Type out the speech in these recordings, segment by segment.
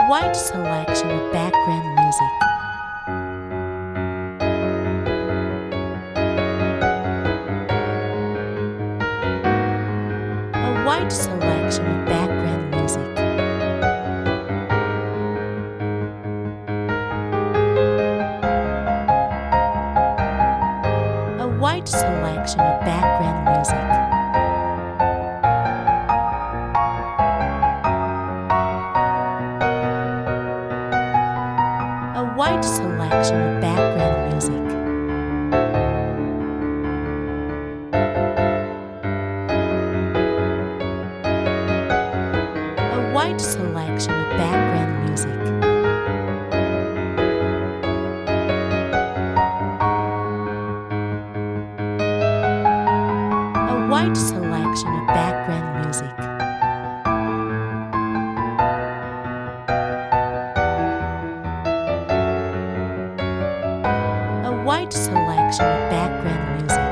wide selection of background music. A wide selection of background music. A wide selection of background music. A wide selection of background music. A wide selection of background music. A wide selection of background music. A wide selection of background music.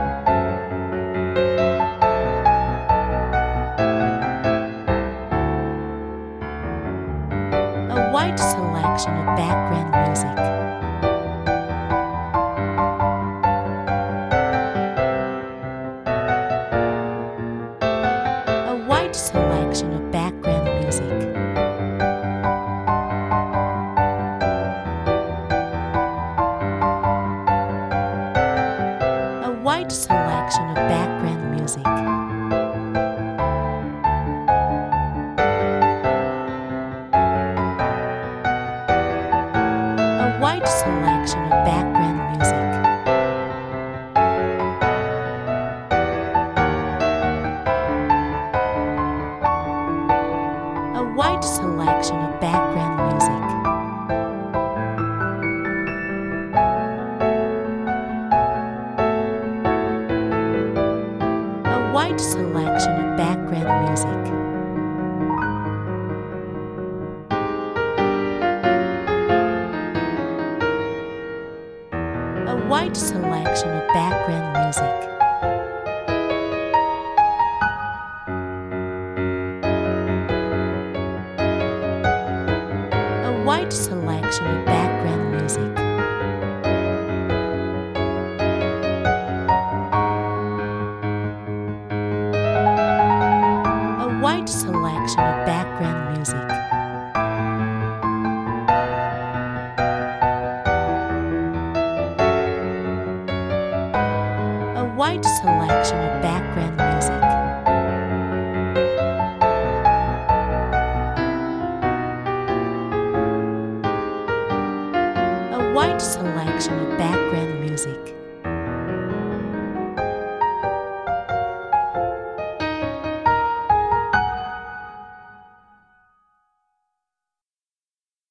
A wide selection of background music. A wide selection of background music. A wide selection of background music. A wide selection of background music. A wide selection of background music. A wide selection of background music. A wide selection of background music. A wide selection of background music. A wide selection of background music. A wide selection of background music. A wide selection of background music.